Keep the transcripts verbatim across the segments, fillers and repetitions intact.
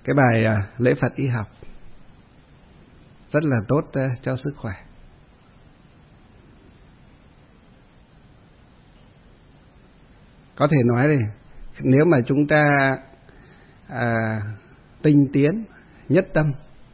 cái bài lễ Phật y học rất là tốt cho sức khỏe. Có thể nói đi, nếu mà chúng ta à, tinh tiến, nhất tâm,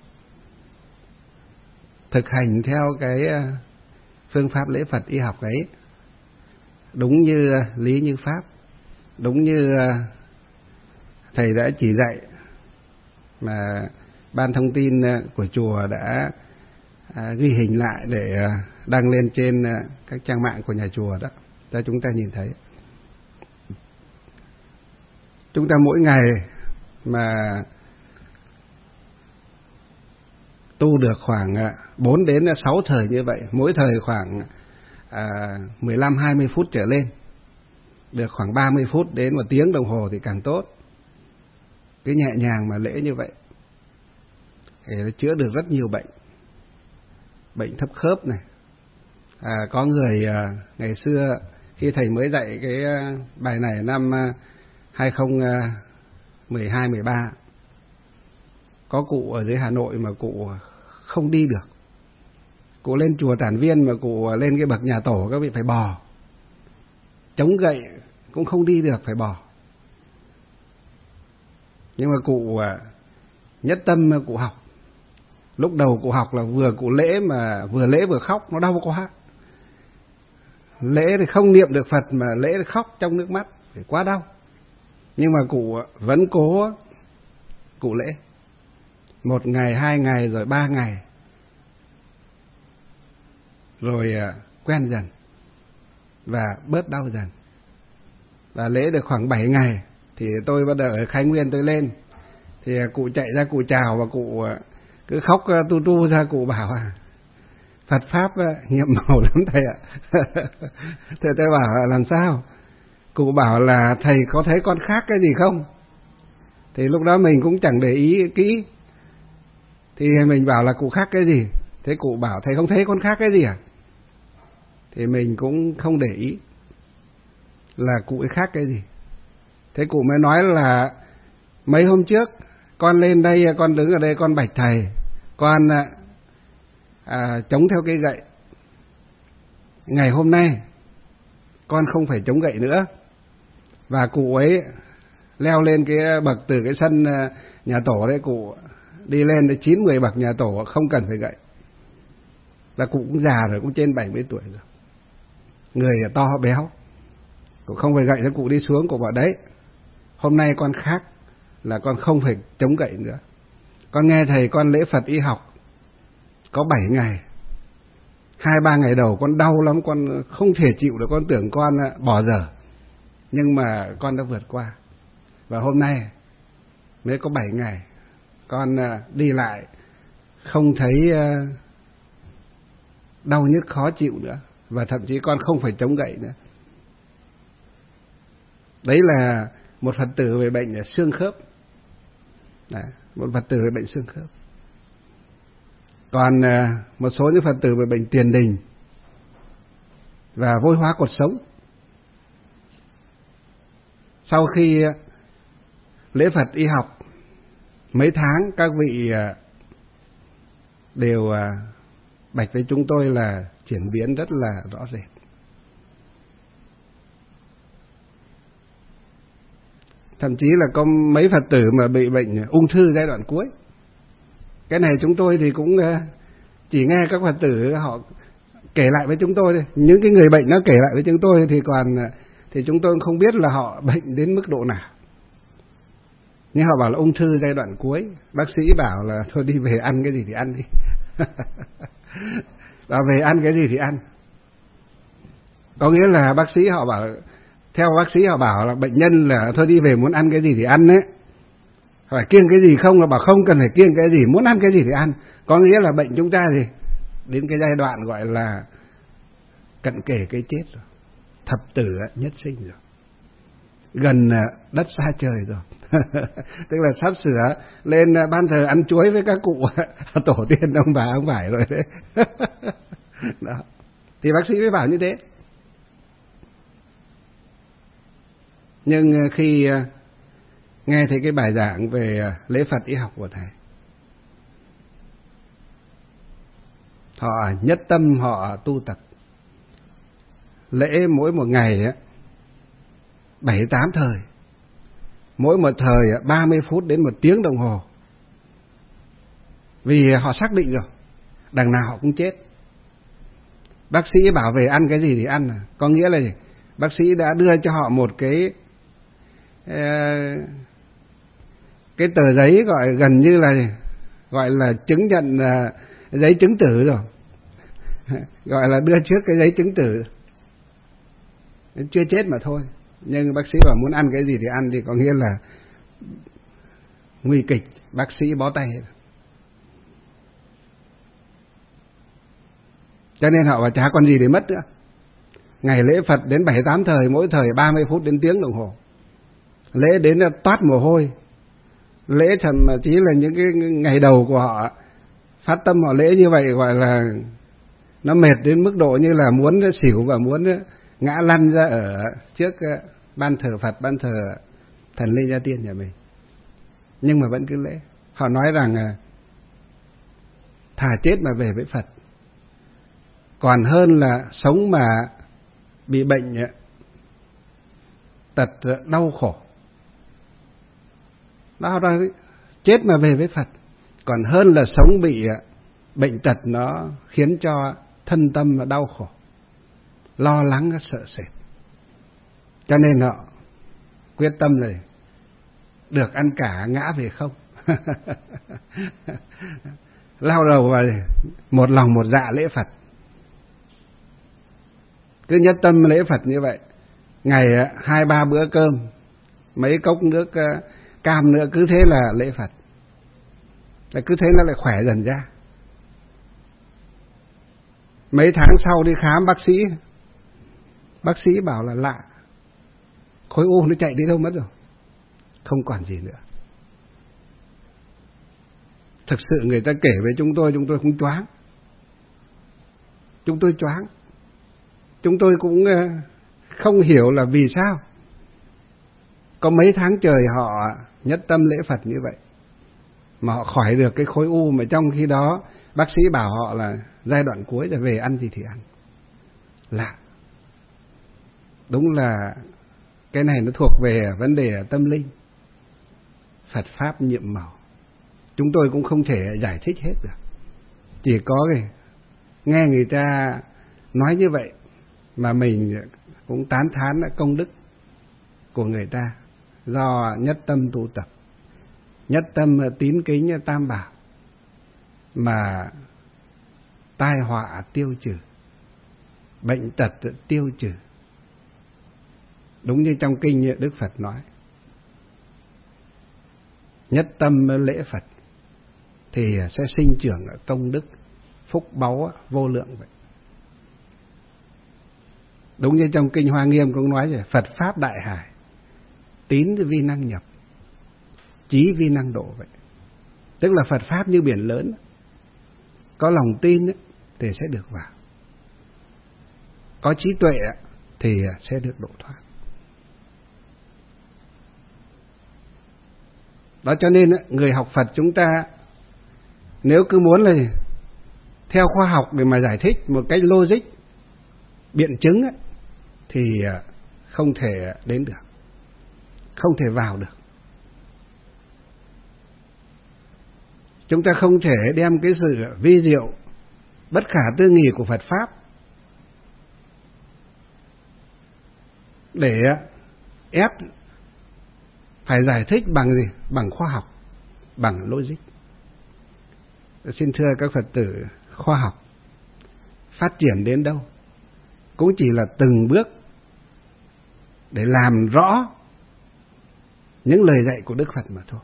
thực hành theo cái phương pháp lễ Phật y học ấy, đúng như lý như pháp, đúng như thầy đã chỉ dạy mà ban thông tin của chùa đã ghi hình lại để đăng lên trên các trang mạng của nhà chùa đó, cho chúng ta nhìn thấy. Chúng ta mỗi ngày mà tu được khoảng bốn đến sáu thời như vậy, mỗi thời khoảng à, mười lăm hai mươi phút trở lên, được khoảng ba mươi phút đến một tiếng đồng hồ thì càng tốt. Cái nhẹ nhàng mà lễ như vậy thì nó chữa được rất nhiều bệnh. Bệnh thấp khớp này. À, có người à, ngày xưa khi thầy mới dạy cái bài này năm hai không một hai mười ba, có cụ ở dưới Hà Nội mà cụ không đi được. Cụ lên chùa Tản Viên mà cụ lên cái bậc nhà tổ các vị phải bò. Chống gậy cũng không đi được, phải bò. Nhưng mà cụ nhất tâm cụ học. Lúc đầu cụ học là vừa cụ lễ mà vừa lễ vừa khóc, nó đau quá. Lễ thì không niệm được Phật mà lễ thì khóc trong nước mắt, thì quá đau. Nhưng mà cụ vẫn cố cụ lễ. Một ngày, hai ngày, rồi ba ngày. Rồi quen dần và bớt đau dần. Và lễ được khoảng bảy ngày thì tôi bắt đầu ở Khai Nguyên tôi lên. Thì cụ chạy ra cụ chào và cụ cứ khóc tu tu ra, cụ bảo à, Phật Pháp nhiệm màu lắm thầy ạ. Thế tôi bảo làm sao? Cụ bảo là thầy có thấy con khác cái gì không? Thì lúc đó mình cũng chẳng để ý kỹ. Thì mình bảo là cụ khác cái gì? Thế cụ bảo thầy không thấy con khác cái gì à? Thì mình cũng không để ý là cụ ấy khác cái gì. Thế cụ mới nói là mấy hôm trước con lên đây, con đứng ở đây con bạch thầy, con à, chống theo cây gậy. Ngày hôm nay con không phải chống gậy nữa. Và cụ ấy leo lên cái bậc từ cái sân nhà tổ đấy, cụ đi lên đến chín mười bậc nhà tổ không cần phải gậy. Và cụ cũng già rồi, cũng trên bảy mươi tuổi rồi, người to béo, cụ không phải gậy cho cụ đi xuống. Cụ bảo đấy, hôm nay con khác, là con không phải chống gậy nữa. Con nghe thầy con lễ Phật y học có bảy ngày, hai ba ngày đầu con đau lắm, con không thể chịu được, con tưởng con bỏ dở, nhưng mà con đã vượt qua. Và hôm nay mới có bảy ngày con đi lại không thấy đau nhức khó chịu nữa, và thậm chí con không phải chống gậy nữa. Đấy là một Phật tử về bệnh xương khớp. Đấy, một Phật tử về bệnh xương khớp. Còn một số những Phật tử về bệnh tiền đình và vôi hóa cột sống. Sau khi lễ Phật y học mấy tháng, các vị đều bạch với chúng tôi là chuyển biến rất là rõ rệt. Thậm chí là có mấy Phật tử mà bị bệnh ung thư giai đoạn cuối. Cái này chúng tôi thì cũng chỉ nghe các Phật tử họ kể lại với chúng tôi thôi. Những cái người bệnh nó kể lại với chúng tôi thì còn thì chúng tôi không biết là họ bệnh đến mức độ nào. Nhưng họ bảo là ung thư giai đoạn cuối, bác sĩ bảo là thôi đi về ăn cái gì thì ăn đi. Và về ăn cái gì thì ăn. Có nghĩa là bác sĩ họ bảo, theo bác sĩ họ bảo là bệnh nhân là thôi đi về muốn ăn cái gì thì ăn đấy. Phải kiêng cái gì không, là bảo không cần phải kiêng cái gì, muốn ăn cái gì thì ăn. Có nghĩa là bệnh chúng ta gì đến cái giai đoạn gọi là cận kề cái chết rồi, thập tử nhất sinh rồi, gần đất xa trời rồi. Tức là sắp sửa lên ban thờ ăn chuối với các cụ tổ tiên ông bà ông phải rồi đấy. Đó. Thì bác sĩ mới bảo như thế. Nhưng khi nghe thấy cái bài giảng về lễ Phật y học của thầy. Họ nhất tâm họ tu tập. Lễ mỗi một ngày bảy tám thời, mỗi một thời ba mươi phút đến một tiếng đồng hồ. Vì họ xác định rồi, đằng nào họ cũng chết. Bác sĩ bảo về ăn cái gì thì ăn, có nghĩa là bác sĩ đã đưa cho họ một cái cái tờ giấy gọi gần như là gọi là chứng nhận giấy chứng tử rồi, gọi là đưa trước cái giấy chứng tử. Chưa chết mà thôi, nhưng bác sĩ bảo muốn ăn cái gì thì ăn, thì có nghĩa là nguy kịch, bác sĩ bó tay. Cho nên họ bảo chả còn gì để mất nữa. Ngày lễ Phật đến bảy tám thời, mỗi thời ba mươi phút đến tiếng đồng hồ. Lễ đến là toát mồ hôi. Lễ thậm chí là những cái ngày đầu của họ phát tâm họ lễ như vậy, gọi là nó mệt đến mức độ như là muốn xỉu và muốn ngã lăn ra ở trước ban thờ Phật, ban thờ thần linh gia tiên nhà mình. Nhưng mà vẫn cứ lễ. Họ nói rằng thà chết mà về với Phật, còn hơn là sống mà bị bệnh tật đau khổ. Đó, đó, chết mà về với Phật, còn hơn là sống bị bệnh tật nó khiến cho thân tâm đau khổ, lo lắng, sợ sệt. Cho nên họ quyết tâm rồi, được ăn cả ngã về không. Lao đầu vào một lòng một dạ lễ Phật. Cứ nhất tâm lễ Phật như vậy, ngày hai ba bữa cơm, mấy cốc nước cam nữa, cứ thế là lễ Phật. Là cứ thế nó lại khỏe dần ra. Mấy tháng sau đi khám bác sĩ, bác sĩ bảo là lạ, khối u nó chạy đi đâu mất rồi, không còn gì nữa. Thực sự người ta kể với chúng tôi, chúng tôi cũng choáng. Chúng tôi choáng. Chúng tôi cũng không hiểu là vì sao có mấy tháng trời họ nhất tâm lễ Phật như vậy mà họ khỏi được cái khối u, mà trong khi đó bác sĩ bảo họ là giai đoạn cuối là về ăn gì thì ăn. Lạ. Đúng là cái này nó thuộc về vấn đề tâm linh. Phật Pháp nhiệm màu. Chúng tôi cũng không thể giải thích hết được. Chỉ có cái nghe người ta nói như vậy mà mình cũng tán thán công đức của người ta, do nhất tâm tu tập, nhất tâm tín kính Tam Bảo mà tai họa tiêu trừ, bệnh tật tiêu trừ. Đúng như trong kinh Đức Phật nói, nhất tâm lễ Phật thì sẽ sinh trưởng công đức, phúc báu vô lượng vậy. Đúng như trong kinh Hoa Nghiêm cũng nói rồi, Phật Pháp đại hải, tín vi năng nhập, chí vi năng độ vậy. Tức là Phật Pháp như biển lớn, có lòng tin thì sẽ được vào, có trí tuệ thì sẽ được độ thoát. Đó, cho nên người học Phật chúng ta nếu cứ muốn là theo khoa học để mà giải thích một cách logic, biện chứng thì không thể đến được, không thể vào được. Chúng ta không thể đem cái sự vi diệu bất khả tư nghị của Phật Pháp để ép phải giải thích bằng gì? Bằng khoa học, bằng logic. Xin thưa các Phật tử, khoa học phát triển đến đâu cũng chỉ là từng bước để làm rõ những lời dạy của Đức Phật mà thôi.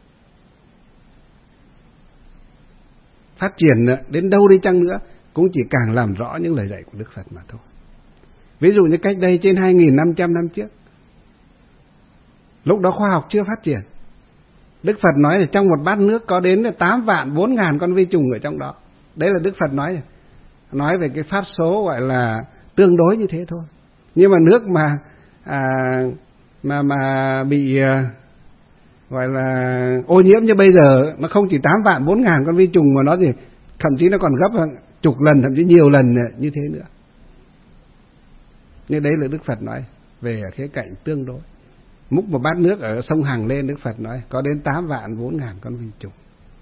Phát triển đến đâu đi chăng nữa cũng chỉ càng làm rõ những lời dạy của Đức Phật mà thôi. Ví dụ như cách đây trên hai nghìn năm trăm năm trước, lúc đó khoa học chưa phát triển, Đức Phật nói là trong một bát nước có đến tám vạn bốn ngàn con vi trùng ở trong đó. Đấy là Đức Phật nói nói về cái pháp số gọi là tương đối như thế thôi. Nhưng mà nước mà à, mà mà bị gọi là ô nhiễm như bây giờ, nó không chỉ tám vạn bốn ngàn con vi trùng mà nó gì thậm chí nó còn gấp chục lần, thậm chí nhiều lần như thế nữa. Như đấy là Đức Phật nói về khía cạnh tương đối. Múc một bát nước ở sông Hằng lên, Đức Phật nói có đến tám vạn bốn ngàn con vi trùng.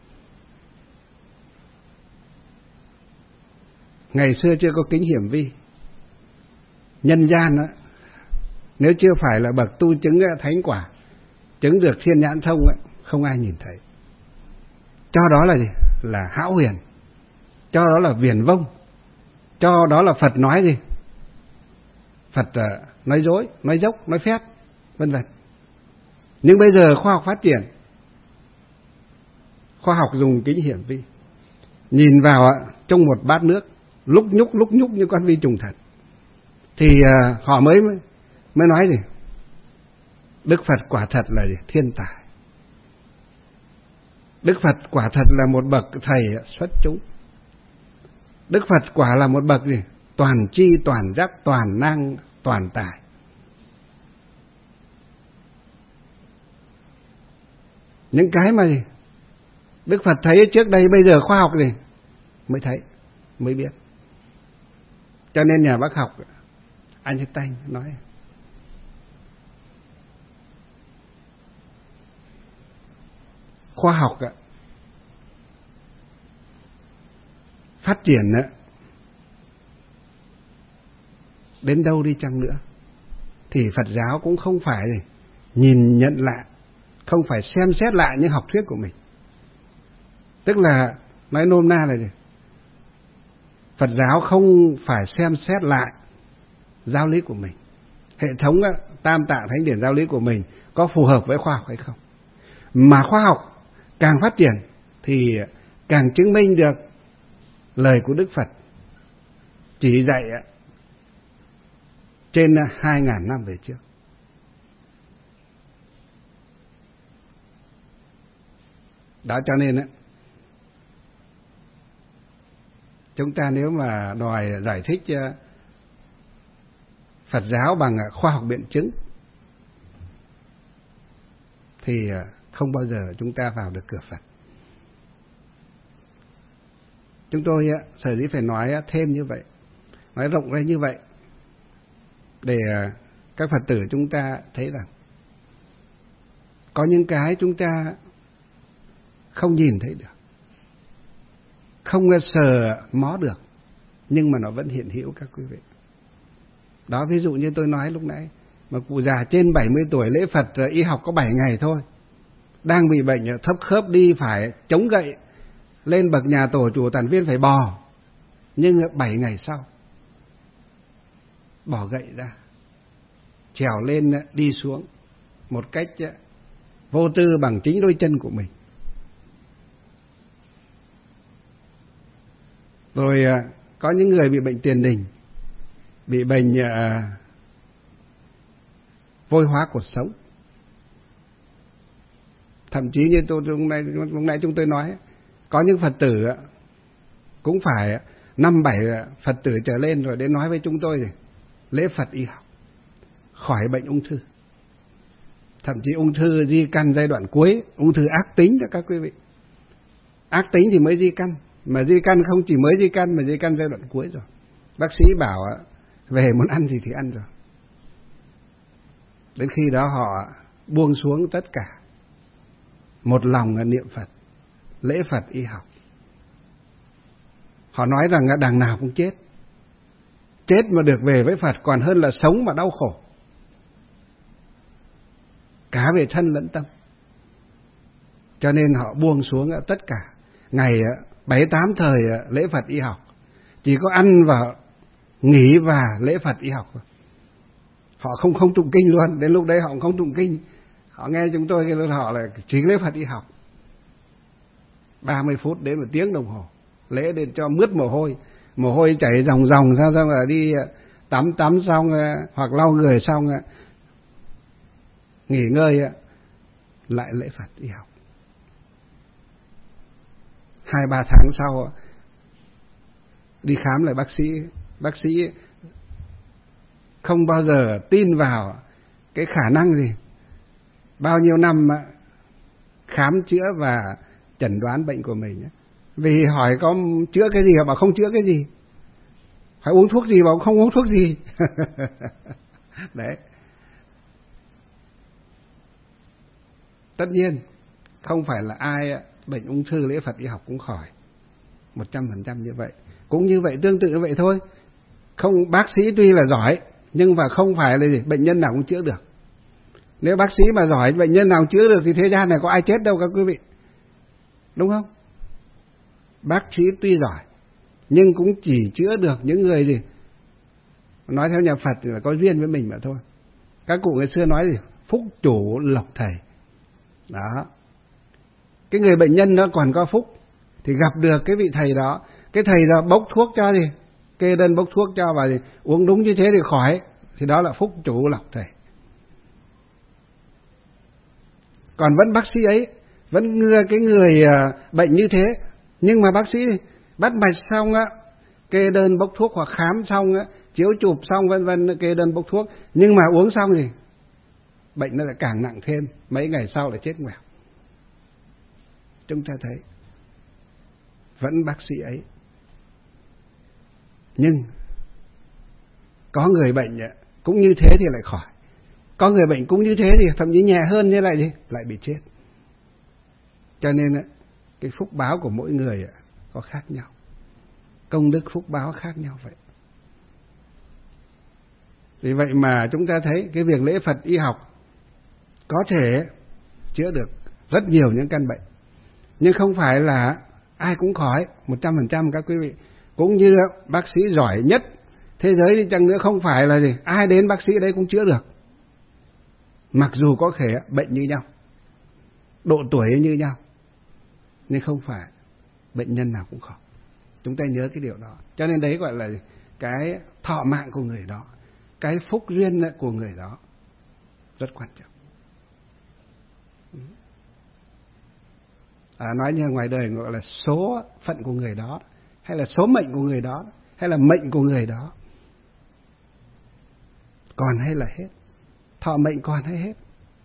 Ngày xưa chưa có kính hiển vi, nhân gian đó, nếu chưa phải là bậc tu chứng thánh quả, chứng được thiên nhãn thông ấy, không ai nhìn thấy. Cho đó là gì? Là hão huyền, cho đó là viển vông, cho đó là Phật nói gì? Phật uh, nói dối, nói dốc, nói phép, vân vân. Nhưng bây giờ khoa học phát triển, khoa học dùng kính hiển vi, nhìn vào uh, trong một bát nước, lúc nhúc lúc nhúc như con vi trùng thật, thì uh, họ mới mới nói gì? Đức Phật quả thật là gì? Thiên tài. Đức Phật quả thật là một bậc thầy xuất chúng. Đức Phật quả là một bậc gì? Toàn tri, toàn giác, toàn năng, toàn tài. Những cái mà gì? Đức Phật thấy trước đây, bây giờ khoa học gì? Mới thấy, mới biết. Cho nên nhà bác học Einstein nói khoa học phát triển đến đâu đi chăng nữa thì Phật giáo cũng không phải nhìn nhận lại, không phải xem xét lại những học thuyết của mình. Tức là nói nôm na là gì? Phật giáo không phải xem xét lại giáo lý của mình, hệ thống tam tạng thánh điển giáo lý của mình có phù hợp với khoa học hay không. Mà khoa học càng phát triển thì càng chứng minh được lời của Đức Phật chỉ dạy trên hai ngàn năm về trước. Đó, cho nên á, chúng ta nếu mà đòi giải thích Phật giáo bằng khoa học biện chứng thì không bao giờ chúng ta vào được cửa Phật. Chúng tôi sở dĩ phải nói thêm như vậy, nói rộng ra như vậy, để các Phật tử chúng ta thấy rằng có những cái chúng ta không nhìn thấy được, không sờ mó được, nhưng mà nó vẫn hiện hữu các quý vị. Đó, ví dụ như tôi nói lúc nãy, mà cụ già trên bảy mươi tuổi lễ Phật y học có bảy ngày thôi, đang bị bệnh thấp khớp, đi phải chống gậy, lên bậc nhà tổ chủ tản viên phải bò, nhưng bảy ngày sau bỏ gậy ra, trèo lên đi xuống một cách vô tư bằng chính đôi chân của mình. Rồi có những người bị bệnh tiền đình, bị bệnh uh, vôi hóa cột sống. Thậm chí như tôi lúc nãy, lúc nãy chúng tôi nói, có những Phật tử cũng phải năm bảy Phật tử trở lên rồi đến nói với chúng tôi rồi, lễ Phật y học khỏi bệnh ung thư. Thậm chí ung thư di căn giai đoạn cuối, ung thư ác tính đó các quý vị. Ác tính thì mới di căn, mà di căn không chỉ mới di căn mà di căn giai đoạn cuối rồi. Bác sĩ bảo về muốn ăn gì thì ăn rồi. Đến khi đó họ buông xuống tất cả, một lòng niệm Phật, lễ Phật y học. Họ nói rằng đằng nào cũng chết, chết mà được về với Phật còn hơn là sống mà đau khổ, cả về thân lẫn tâm. Cho nên họ buông xuống tất cả, ngày bảy tám thời lễ Phật y học, chỉ có ăn và nghỉ và lễ Phật y học. Họ không không tụng kinh luôn, đến lúc đấy họ không tụng kinh. Họ nghe chúng tôi cái họ là chỉ lễ Phật y học, ba mươi phút đến một tiếng đồng hồ lễ, để cho mướt mồ hôi, mồ hôi chảy ròng ròng, sao xong là đi tắm tắm xong hoặc lau người xong nghỉ ngơi lại lễ Phật y học. Hai ba tháng sau đi khám lại bác sĩ, bác sĩ không bao giờ tin vào cái khả năng gì bao nhiêu năm khám chữa và chẩn đoán bệnh của mình. Vì hỏi có chữa cái gì mà không chữa cái gì, phải uống thuốc gì mà không uống thuốc gì. Đấy. Tất nhiên không phải là ai bệnh ung thư lễ Phật y học cũng khỏi một trăm phần trăm như vậy. Cũng như vậy, tương tự như vậy thôi. Không, bác sĩ tuy là giỏi nhưng mà không phải là gì, bệnh nhân nào cũng chữa được. Nếu bác sĩ mà giỏi, bệnh nhân nào chữa được thì thế gian này có ai chết đâu các quý vị. Đúng không? Bác sĩ tuy giỏi nhưng cũng chỉ chữa được những người gì, nói theo nhà Phật thì là có duyên với mình mà thôi. Các cụ ngày xưa nói gì, phúc chủ lộc thầy. Đó. Cái người bệnh nhân nó còn có phúc thì gặp được cái vị thầy đó. Cái thầy đó bốc thuốc cho gì, kê đơn bốc thuốc cho và gì, uống đúng như thế thì khỏi. Thì đó là phúc chủ lộc thầy. Còn vẫn bác sĩ ấy, vẫn ngừa cái người bệnh như thế, nhưng mà bác sĩ bắt mạch xong á, kê đơn bốc thuốc, hoặc khám xong á, chiếu chụp xong vân vân, kê đơn bốc thuốc, nhưng mà uống xong thì bệnh nó lại càng nặng thêm, mấy ngày sau lại chết ngoẻo. Chúng ta thấy vẫn bác sĩ ấy, nhưng có người bệnh cũng như thế thì lại khỏi, có người bệnh cũng như thế thì thậm chí nhẹ hơn như lại gì, lại bị chết. Cho nên cái phúc báo của mỗi người có khác nhau, công đức phúc báo khác nhau vậy. Vì vậy mà chúng ta thấy cái việc lễ Phật y học có thể chữa được rất nhiều những căn bệnh, nhưng không phải là ai cũng khỏi một trăm phần trăm các quý vị. Cũng như bác sĩ giỏi nhất thế giới đi chăng nữa, không phải là gì ai đến bác sĩ đấy cũng chữa được. Mặc dù có thể bệnh như nhau, độ tuổi như nhau, nhưng không phải bệnh nhân nào cũng khỏi. Chúng ta nhớ cái điều đó. Cho nên đấy gọi là cái thọ mạng của người đó, cái phúc duyên của người đó rất quan trọng. À, nói như ngoài đời gọi là số phận của người đó, hay là số mệnh của người đó, hay là mệnh của người đó, còn hay là hết, thọ mệnh còn hay hết,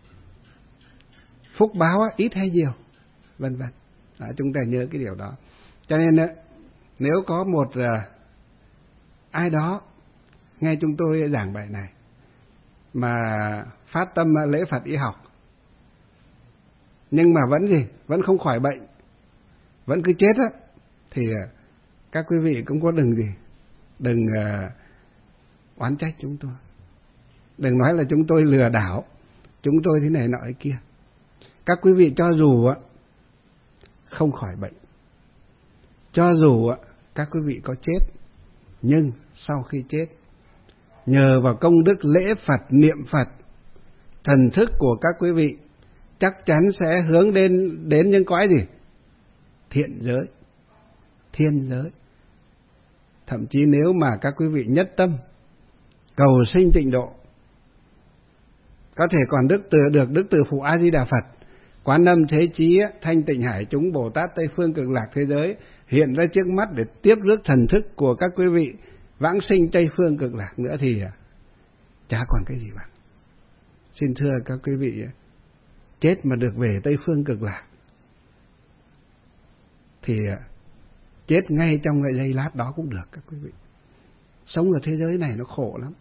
phúc báo ít hay nhiều, vân vân. À, chúng ta nhớ cái điều đó. Cho nên nếu có một uh, ai đó nghe chúng tôi giảng bài này mà phát tâm lễ Phật y học, nhưng mà vẫn gì, vẫn không khỏi bệnh, vẫn cứ chết á, thì các quý vị cũng có đừng gì, đừng uh, oán trách chúng tôi, đừng nói là chúng tôi lừa đảo, chúng tôi thế này nọ ấy kia. Các quý vị cho dù uh, không khỏi bệnh, cho dù uh, các quý vị có chết, nhưng sau khi chết, nhờ vào công đức lễ Phật, niệm Phật, thần thức của các quý vị chắc chắn sẽ hướng đến đến những cõi gì? Thiện giới, thiên giới. Thậm chí nếu mà các quý vị nhất tâm cầu sinh tịnh độ, có thể còn đức từ được đức từ phụ A Di Đà Phật, Quán Âm Thế Chí, Thanh Tịnh Hải chúng Bồ Tát Tây Phương Cực Lạc thế giới hiện ra trước mắt để tiếp rước thần thức của các quý vị vãng sinh Tây Phương Cực Lạc nữa thì chả còn cái gì bằng. Xin thưa các quý vị, chết mà được về Tây Phương Cực Lạc thì chết ngay trong cái giây lát đó cũng được các quý vị. Sống ở thế giới này nó khổ lắm.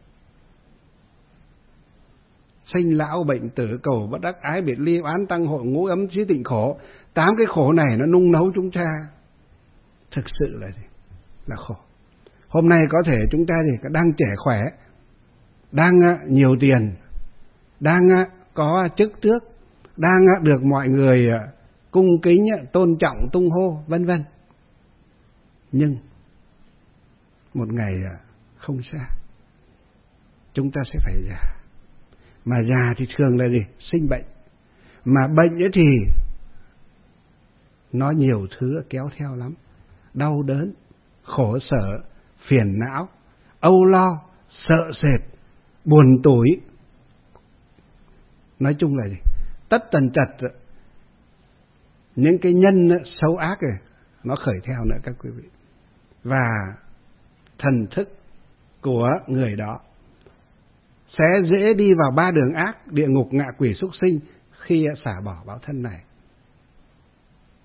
Sinh lão bệnh tử, cầu bất đắc, ái biệt ly, oán tăng hội, ngũ ấm trí tịnh khổ. Tám cái khổ này nó nung nấu chúng ta. Thực sự là gì? Là khổ. Hôm nay có thể chúng ta thì đang trẻ khỏe, đang nhiều tiền, đang có chức tước, đang được mọi người cung kính, tôn trọng, tung hô, vân vân. Nhưng một ngày không xa, chúng ta sẽ phải già. Mà già thì thường là gì? Sinh bệnh. Mà bệnh ấy thì nó nhiều thứ kéo theo lắm. Đau đớn, khổ sở, phiền não, âu lo, sợ sệt, buồn tủi. Nói chung là gì? Tất tần tật những cái nhân xấu ác này nó khởi theo nữa các quý vị. Và thần thức của người đó sẽ dễ đi vào ba đường ác, địa ngục, ngạ quỷ, súc sinh khi xả bỏ báo thân này.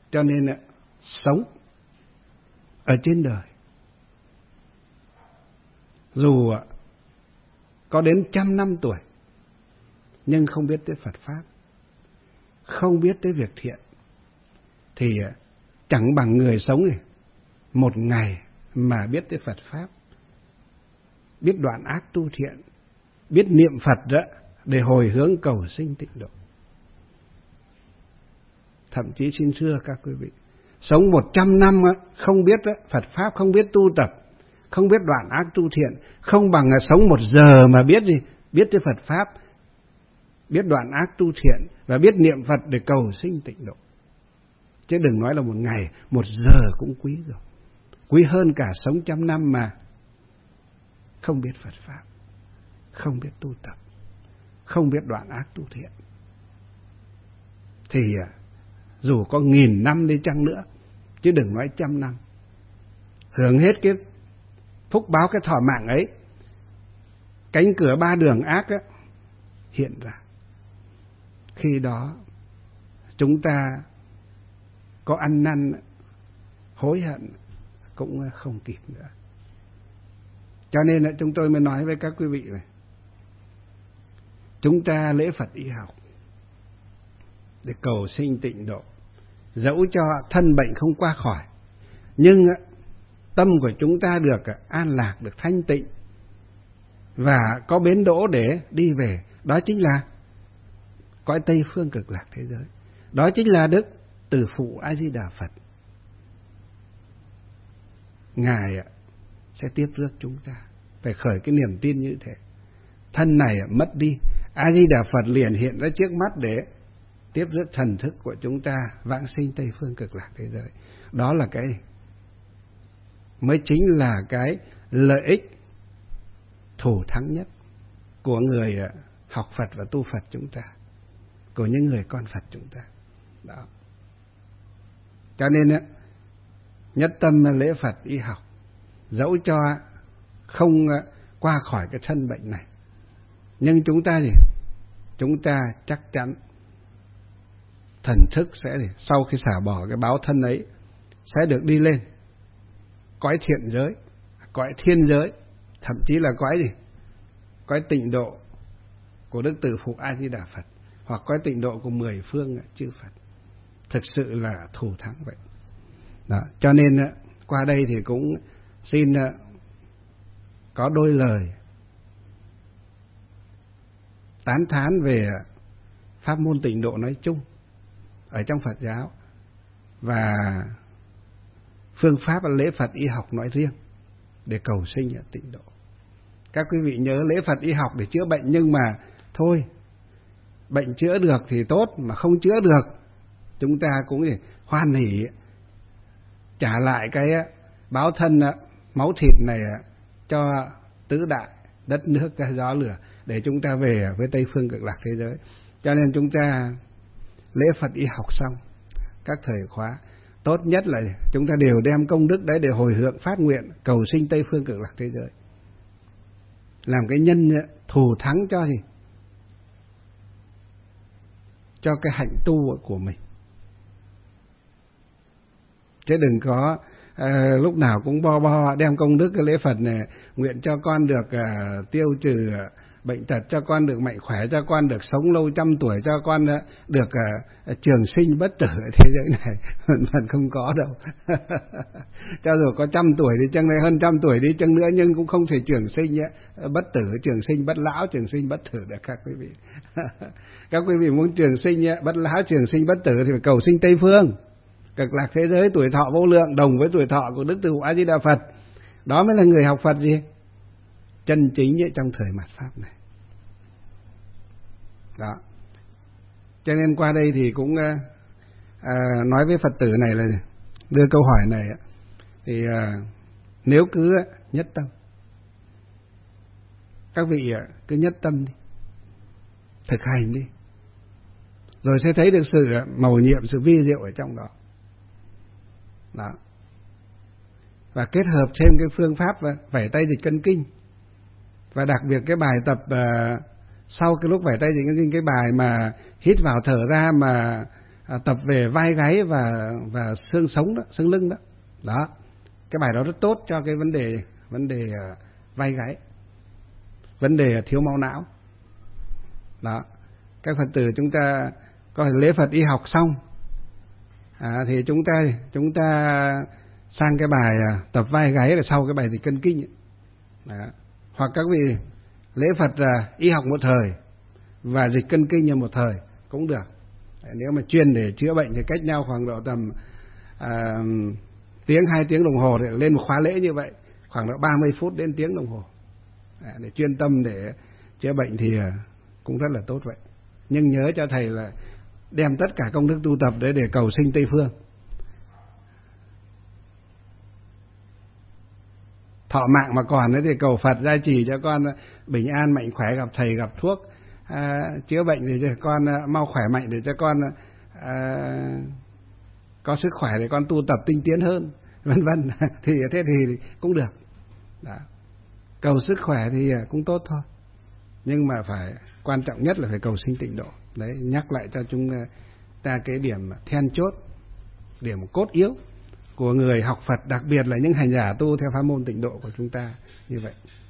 Cho nên sống ở trên đời, dù có đến trăm năm tuổi, nhưng không biết tới Phật Pháp, không biết tới việc thiện, thì chẳng bằng người sống này một ngày mà biết tới Phật Pháp, biết đoạn ác tu thiện, biết niệm Phật đó để hồi hướng cầu sinh tịnh độ. Thậm chí xin thưa các quý vị, sống một trăm năm không biết Phật Pháp, không biết tu tập, không biết đoạn ác tu thiện, không bằng là sống một giờ mà biết gì, biết tới Phật Pháp, biết đoạn ác tu thiện và biết niệm Phật để cầu sinh tịnh độ. Chứ đừng nói là một ngày, một giờ cũng quý rồi. Quý hơn cả sống trăm năm mà không biết Phật Pháp, không biết tu tập, không biết đoạn ác tu thiện. Thì dù có nghìn năm đi chăng nữa, chứ đừng nói trăm năm, hưởng hết cái phúc báo, cái thọ mạng ấy, cánh cửa ba đường ác ấy, hiện ra. Khi đó chúng ta có ăn năn hối hận cũng không kịp nữa. Cho nên là chúng tôi mới nói với các quý vị này, chúng ta lễ Phật y học để cầu sinh tịnh độ, dẫu cho thân bệnh không qua khỏi, nhưng tâm của chúng ta được an lạc, được thanh tịnh và có bến đỗ để đi về. Đó chính là cõi Tây Phương Cực Lạc thế giới. Đó chính là Đức Từ Phụ A Di Đà Phật. Ngài sẽ tiếp rước chúng ta, phải khởi cái niềm tin như thế. Thân này mất đi, A Di Đà Phật liền hiện ra trước mắt để tiếp rước thần thức của chúng ta vãng sinh Tây Phương Cực Lạc thế giới. Đó là cái mới chính là cái lợi ích thủ thắng nhất của người học Phật và tu Phật chúng ta, của những người con Phật chúng ta. Đó. Cho nên nhất tâm lễ Phật y học, dẫu cho không qua khỏi cái thân bệnh này, nhưng chúng ta gì? Chúng ta chắc chắn thần thức sẽ gì? Sau khi xả bỏ cái báo thân ấy sẽ được đi lên cõi thiện giới, cõi thiên giới, thậm chí là cõi gì? Cõi tịnh độ của Đức Từ Phụ A Di Đà Phật, hoặc cõi tịnh độ của mười phương chư Phật. Thực sự là thù thắng vậy. Đó. Cho nên qua đây thì cũng xin có đôi lời tán thán về pháp môn tịnh độ nói chung ở trong Phật giáo và phương pháp lễ Phật y học nói riêng để cầu sinh ở tịnh độ. Các quý vị nhớ lễ Phật y học để chữa bệnh, nhưng mà thôi, bệnh chữa được thì tốt, mà không chữa được chúng ta cũng hoan hỉ trả lại cái báo thân máu thịt này cho tứ đại đất nước cái gió lửa để chúng ta về với Tây Phương Cực Lạc thế giới. Cho nên chúng ta lễ Phật y học xong các thời khóa, tốt nhất là chúng ta đều đem công đức đấy để hồi hướng phát nguyện cầu sinh Tây Phương Cực Lạc thế giới, làm cái nhân thù thắng cho gì? Cho cái hạnh tu của mình. Chứ đừng có à, lúc nào cũng bo bo đem công đức cái lễ Phật này, nguyện cho con được à, tiêu trừ bệnh tật, cho con được mạnh khỏe, cho con được sống lâu trăm tuổi, cho con à, được à, trường sinh bất tử ở thế giới này. Mình không có đâu. Cho dù có trăm tuổi đi chăng nữa, hơn trăm tuổi đi chăng nữa, nhưng cũng không thể trường sinh nhé, bất tử, trường sinh bất lão, trường sinh bất tử được các quý vị. Các quý vị muốn trường sinh nhé, bất lão, trường sinh bất tử thì phải cầu sinh Tây Phương Cực Lạc thế giới, tuổi thọ vô lượng đồng với tuổi thọ của Đức Từ Phụ A Di Đà Phật. Đó mới là người học Phật gì? Chân chính trong thời mạt Pháp này. Đó. Cho nên qua đây thì cũng à, nói với Phật tử này là đưa câu hỏi này thì à, nếu cứ nhất tâm, các vị cứ nhất tâm đi, thực hành đi, rồi sẽ thấy được sự mầu nhiệm, sự vi diệu ở trong đó. Đó. Và kết hợp thêm cái phương pháp vẩy tay dịch cân kinh, và đặc biệt cái bài tập uh, sau cái lúc vẩy tay dịch cân kinh, cái bài mà hít vào thở ra mà à, tập về vai gáy và và xương sống đó, xương lưng đó. Đó, cái bài đó rất tốt cho cái vấn đề vấn đề uh, vai gáy, vấn đề thiếu máu não. Đó, các Phật tử chúng ta có thể lễ Phật y học xong, à, thì chúng ta chúng ta sang cái bài uh, tập vai gáy là sau cái bài dịch cân kinh. Đó. Hoặc các vị lễ Phật uh, y học một thời và dịch cân kinh một thời cũng được. Đấy, nếu mà chuyên để chữa bệnh thì cách nhau khoảng độ tầm à, tiếng hai tiếng đồng hồ để lên một khóa lễ như vậy, khoảng độ ba mươi phút đến tiếng đồng hồ. Đấy, để chuyên tâm để chữa bệnh thì cũng rất là tốt vậy. Nhưng nhớ cho thầy là đem tất cả công đức tu tập đấy để cầu sinh Tây Phương. Thọ mạng mà còn đấy thì cầu Phật gia trì cho con bình an mạnh khỏe, gặp thầy gặp thuốc à, chữa bệnh để cho con à, mau khỏe mạnh, để cho con à, có sức khỏe để con tu tập tinh tiến hơn, vân vân. Thì thế thì cũng được. Đó. Cầu sức khỏe thì cũng tốt thôi, nhưng mà phải quan trọng nhất là phải cầu sinh tịnh độ. Đấy, nhắc lại cho chúng ta cái điểm then chốt, điểm cốt yếu của người học Phật, đặc biệt là những hành giả tu theo pháp môn tịnh độ của chúng ta như vậy.